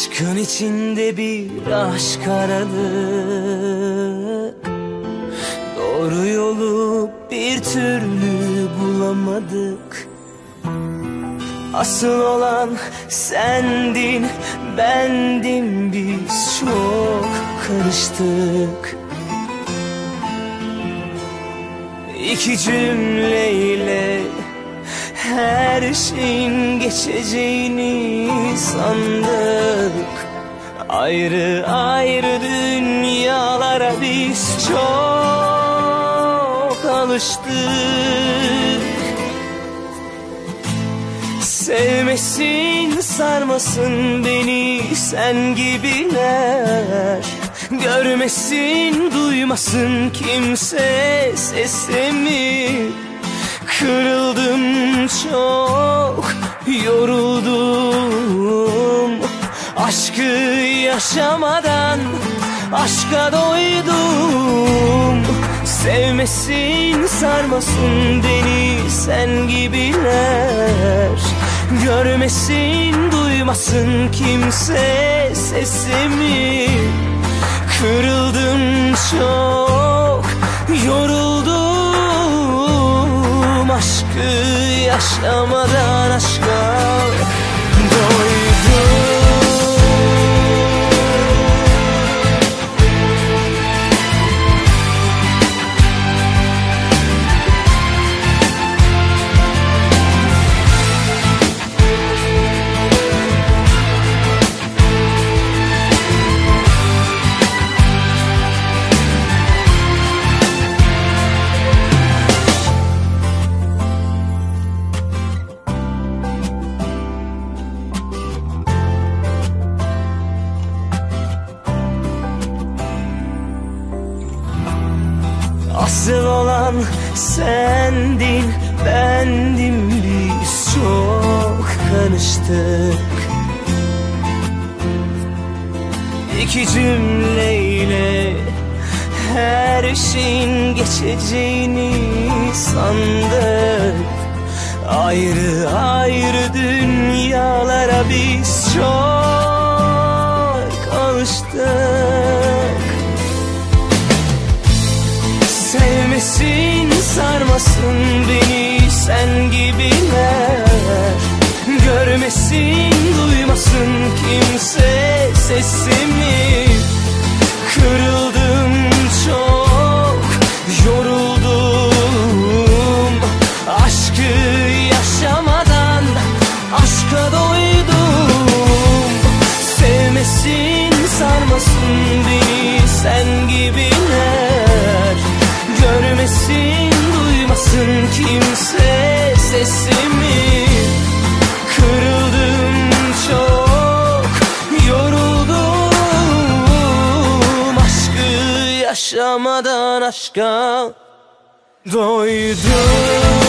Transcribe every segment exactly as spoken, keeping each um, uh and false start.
Aşkın içinde bir aşk aradık, doğru yolu bir türlü bulamadık. Asıl olan sendin, bendim, biz çok karıştık. İki cümleyle her şeyin geçeceğini sandık. Ayrı ayrı dünyalara biz çok alıştık. Sevmesin, sarmasın beni sen gibiler. Görmesin, duymasın kimse sesimi. Kırıldım çok, yoruldum. Aşkı yaşamadan aşka doydum. Sevmesin, sarmasın beni sen gibiler. Görmesin, duymasın kimse sesimi. Kırıldım çok, yoruldum. Aşkı yaşamadan aşka doydum. Asıl olan sendin, bendim, biz çok karıştık. İki cümleyle her şeyin geçeceğini sandık. Ayrı ayrı dünyalara biz çok alıştık. Sevmesin, sarmasın beni sen gibiler. Görmesin, duymasın kimse sesimi. Kırıldım çok, yoruldum. Aşkı yaşamadan aşka doydum. Sevmesin, sarmasın beni sen gibiler. Görmesin, duymasın kimse sesimi. Kırıldım çok, yoruldum. Aşkı yaşamadan aşka doydum.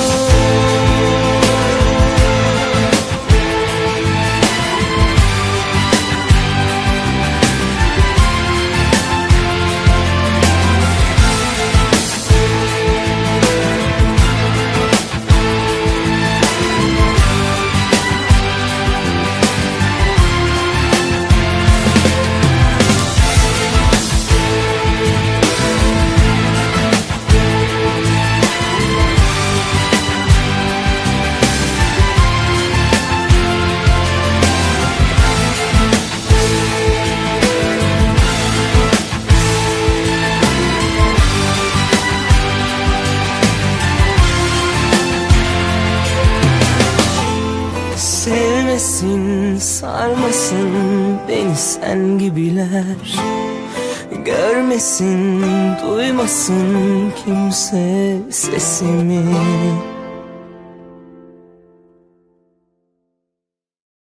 Sevmesin, sarmasın beni sen gibiler. Görmesin, duymasın kimse sesimi.